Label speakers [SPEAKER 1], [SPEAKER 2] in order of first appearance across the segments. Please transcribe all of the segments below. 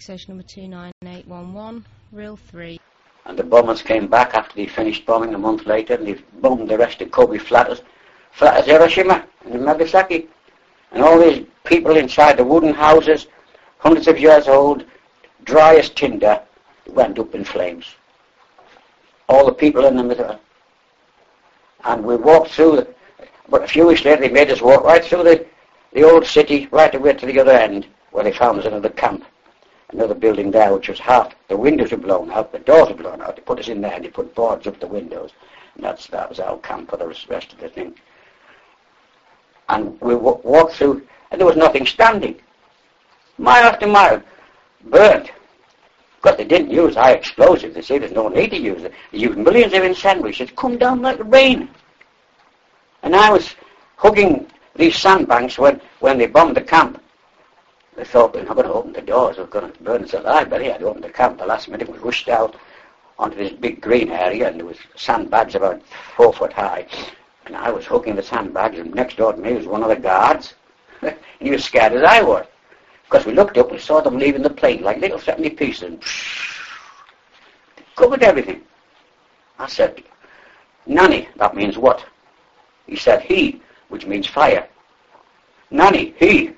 [SPEAKER 1] station number 29811, reel 3.
[SPEAKER 2] And the bombers came back after they finished bombing a month later, and they bombed the rest of Kobe flat as Hiroshima and Nagasaki. And all these people inside the wooden houses, hundreds of years old, dry as tinder, went up in flames. All the people in them with her. And we walked through, but a few weeks later they made us walk right through the old city, right away to the other end, where they found us another camp, another building there, which was half, the windows were blown out, the doors were blown out. They put us in there and they put boards up the windows. And that was our camp for the rest of the thing. And we walked through, and there was nothing standing. Mile after mile, burnt. Because they didn't use high explosives. They say there's no need to use it. They used millions of incendiaries. It's come down like rain. And I was hugging these sandbanks when they bombed the camp. They thought, we're not going to open the doors. We're going to burn us alive. But yeah, they opened the camp. The last minute we rushed out onto this big green area, and there was sandbags about 4 foot high. And I was hugging the sandbags, and next door to me was one of the guards. And he was scared as I was. Because we looked up and saw them leaving the plane like little 70 pieces, and they covered everything. I said, Nanny, that means what? He said, he, which means fire. Nanny, he.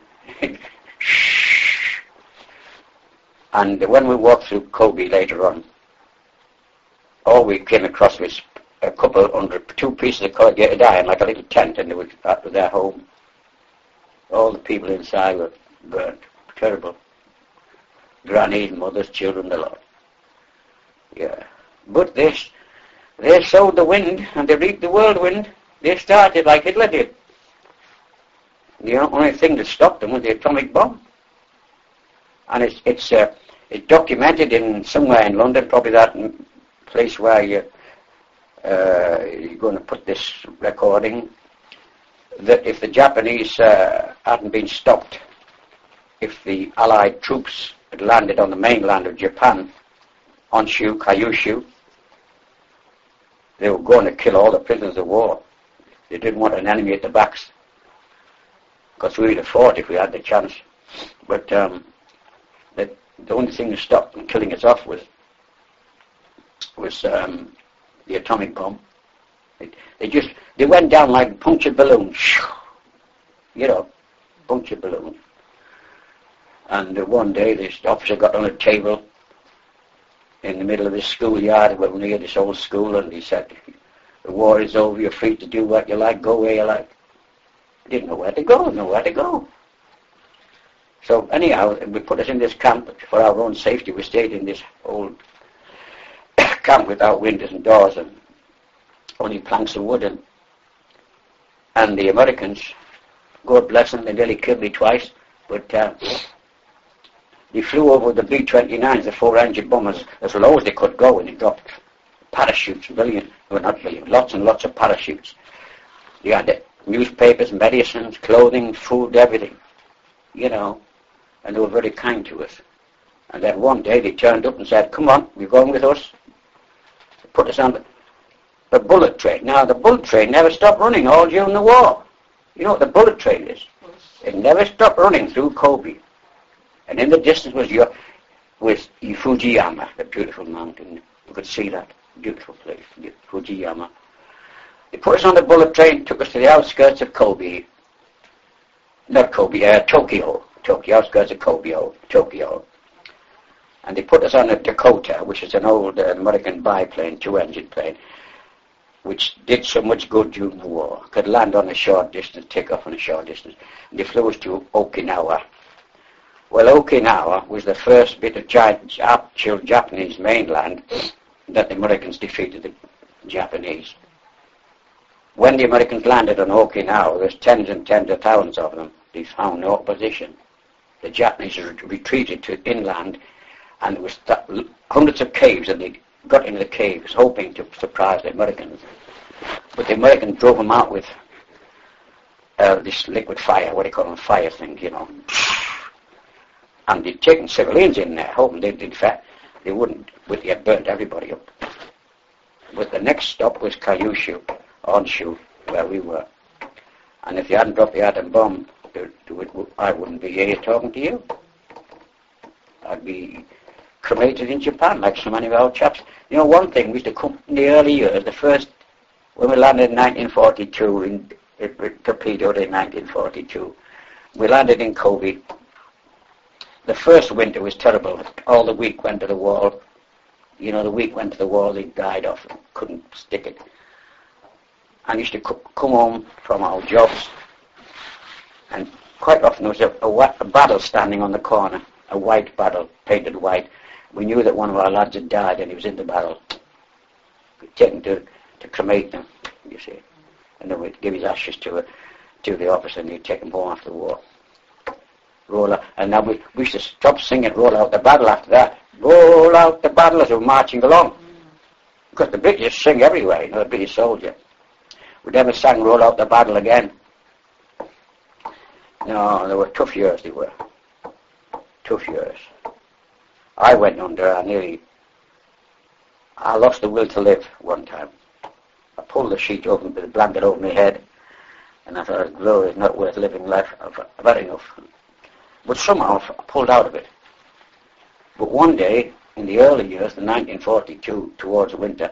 [SPEAKER 2] And when we walked through Kobe later on, all we came across was a couple under 2 pieces of corrugated iron, like a little tent, and that was their home. All the people inside were burnt. Terrible. Grannies, mothers, children, the lot. Yeah. But they sowed the wind, and they reaped the whirlwind. They started like Hitler did. The only thing that stopped them was the atomic bomb. And it's documented in somewhere in London, probably that place where you're going to put this recording, that if the Japanese hadn't been stopped, if the Allied troops had landed on the mainland of Japan, Honshu, Kyushu, they were going to kill all the prisoners of war. They didn't want an enemy at the backs, because we would have fought if we had the chance. But the only thing that stopped them killing us off was the atomic bomb. They went down like punctured balloons, you know, punctured balloons. And one day this officer got on a table in the middle of this schoolyard where we near this old school, and he said, the war is over, you're free to do what you like, go where you like. I didn't know where to go, So anyhow, we put us in this camp for our own safety. We stayed in this old camp without windows and doors and only planks of wood. And the Americans, God bless them, they nearly killed me twice, but they flew over the B-29s, the 4-engine bombers, as low as they could go, and they dropped parachutes, lots and lots of parachutes. They had newspapers, medicines, clothing, food, everything, you know, and they were very kind to us. And then one day they turned up and said, come on, you're going with us. They put us on the bullet train. Now, the bullet train never stopped running all during the war. You know what the bullet train is? It never stopped running through Kobe. And in the distance was Fujiyama, the beautiful mountain. You could see that. Beautiful place, Fujiyama. They put us on the bullet train, took us to the outskirts of Kobe. Not Kobe, Tokyo, outskirts of Tokyo. And they put us on a Dakota, which is an old American biplane, 2-engine plane, which did so much good during the war. Could land on a short distance, take off on a short distance. And they flew us to Okinawa. Well, Okinawa was the first bit of actual Japanese mainland that the Americans defeated the Japanese. When the Americans landed on Okinawa, there's tens and tens of thousands of them. They found no opposition. The Japanese retreated to inland, and there was hundreds of caves, and they got into the caves hoping to surprise the Americans. But the Americans drove them out with this liquid fire, what do you call them, fire thing, you know. And they'd taken civilians in there, hoping they wouldn't, but they had burnt everybody up. But the next stop was Kyushu, Honshu, where we were. And if they hadn't dropped the atom bomb, I wouldn't be here talking to you. I'd be cremated in Japan like so many of our chaps. You know, one thing, we used to come in the early years, when we landed in 1942, torpedoed in 1942, we landed in COVID. The first winter was terrible. All the wheat went to the wall. You know, the wheat went to the wall, they died off, couldn't stick it. And used to come home from our jobs, and quite often there was a barrel standing on the corner, a white barrel, painted white. We knew that one of our lads had died and he was in the barrel. We'd take him to cremate him, you see. And then we'd give his ashes to the officer and he'd take him home after the war. Roll out. And then we used to stop singing Roll Out the Battle after that. Roll out the battle as we were marching along. Because the British sing everywhere, you know, the British soldier. We never sang Roll Out the Battle again. No, they were tough years, they were. Tough years. I went under, I lost the will to live one time. I pulled the sheet over, the blanket over my head, and I thought, glory is not worth living life. I've had enough. But somehow I pulled out of it. But one day, in the early years, the 1942, towards winter,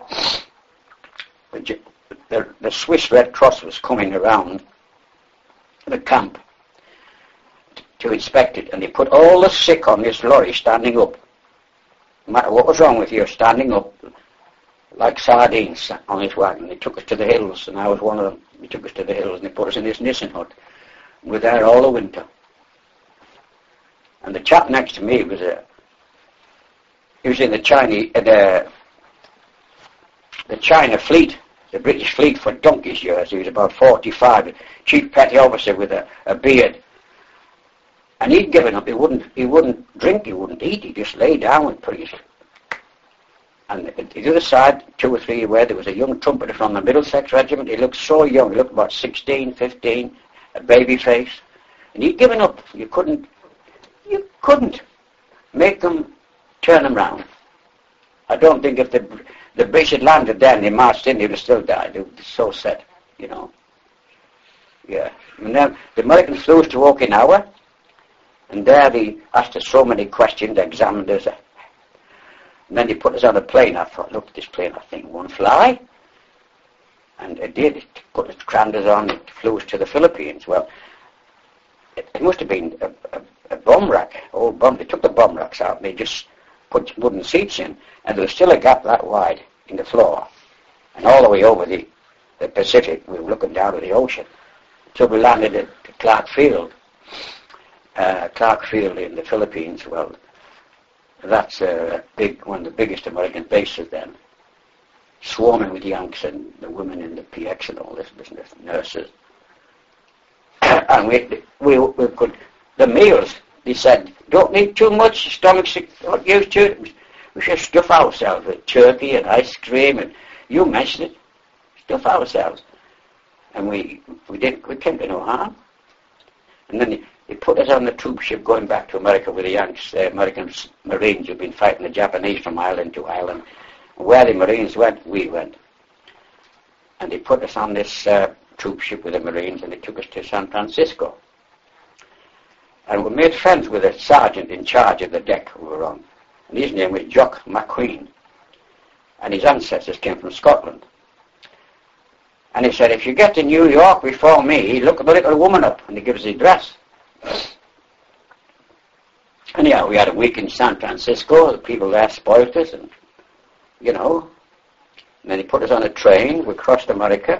[SPEAKER 2] the Swiss Red Cross was coming around the camp to inspect it, and they put all the sick on this lorry standing up. No matter what was wrong with you, standing up like sardines on this wagon. They took us to the hills, and I was one of them. They took us to the hills, and they put us in this Nissen hut. We were there all the winter. And the chap next to me was he was in the China fleet, the British fleet for donkey's years. He was about 45, chief petty officer with a beard. And he'd given up. He wouldn't drink, he wouldn't eat. He just lay down and put his... And at the other side, 2 or 3 away, there was a young trumpeter from the Middlesex Regiment. He looked so young. He looked about 16, 15, a baby face. And he'd given up. You couldn't make them turn him round. I don't think if the British had landed then, they marched in, they'd have still died. They were so set, you know. Yeah. And then the Americans flew us to Okinawa. And there they asked us so many questions, examined us. And then they put us on a plane. I thought, look at this plane, I think it won't fly. And it did. It put its crammed us on, it flew us to the Philippines. Well, it must have been a bomb rack, old bomb. They took the bomb racks out and they just put wooden seats in. And there was still a gap that wide in the floor. And all the way over the Pacific, we were looking down at the ocean. So we landed at Clark Field. Clark Field in the Philippines, well, that's one of the biggest American bases then, swarming with Yanks and the women in the PX and all this business, nurses. And we could, the meals, they said, don't eat too much, your stomach's not used to it. We should stuff ourselves with turkey and ice cream, and you mentioned it, stuff ourselves. And we came to no harm. And then they put us on the troop ship going back to America with the Yanks, the American Marines who'd been fighting the Japanese from island to island. Where the Marines went, we went. And they put us on this troop ship with the Marines and they took us to San Francisco. And we made friends with a sergeant in charge of the deck we were on. And his name was Jock McQueen. And his ancestors came from Scotland. And he said, if you get to New York before me, look the little woman up. And he gives us the address. Anyhow, we had a week in San Francisco. The people there spoilt us, and, you know. And then he put us on a train. We crossed America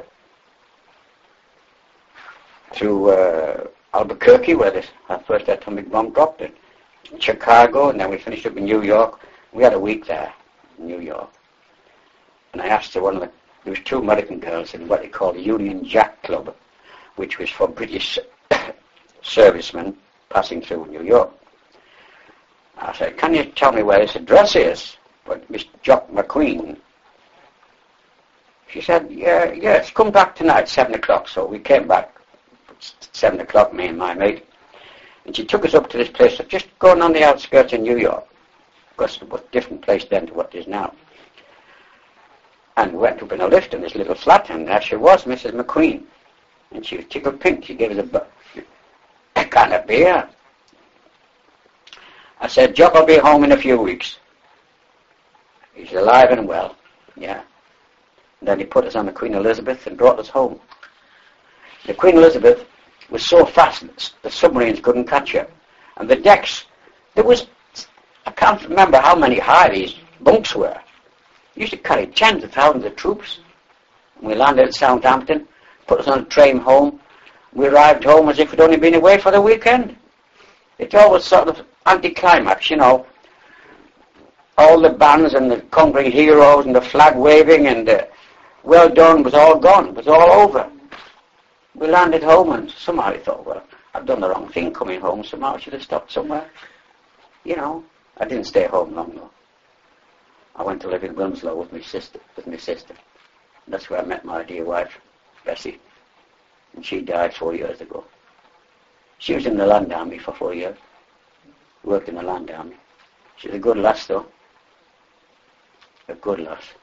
[SPEAKER 2] through Albuquerque, where our first atomic bomb dropped, in Chicago, and then we finished up in New York. We had a week there in New York. And I asked there was 2 American girls in what they called the Union Jack Club, which was for British servicemen passing through New York. I said, can you tell me where this address is? But Miss Jock McQueen. She said, yes, come back tonight, 7 o'clock. So we came back, 7 o'clock, me and my mate. And she took us up to this place, just going on the outskirts of New York. Because it was a different place then to what it is now. And we went up in a lift in this little flat, and there she was, Mrs. McQueen. And she was tickled pink. She gave us a can of beer. I said, Jock will be home in a few weeks. He's alive and well. Yeah. And then he put us on the Queen Elizabeth and brought us home. The Queen Elizabeth was so fast the submarines couldn't catch her. And the decks, I can't remember how many high these bunks were. Used to carry tens of thousands of troops. And we landed at Southampton, put us on a train home. We arrived home as if we'd only been away for the weekend. It always sort of anticlimax, you know. All the bands and the conquering heroes and the flag waving and well done was all gone. It was all over. We landed home and somehow I thought, well, I've done the wrong thing coming home. Somehow I should have stopped somewhere. You know, I didn't stay home long though. I went to live in Wilmslow with my sister. That's where I met my dear wife, Bessie. And she died 4 years ago. She was in the Land Army for 4 years. Worked in the Land Army. She was a good lass though. A good lass.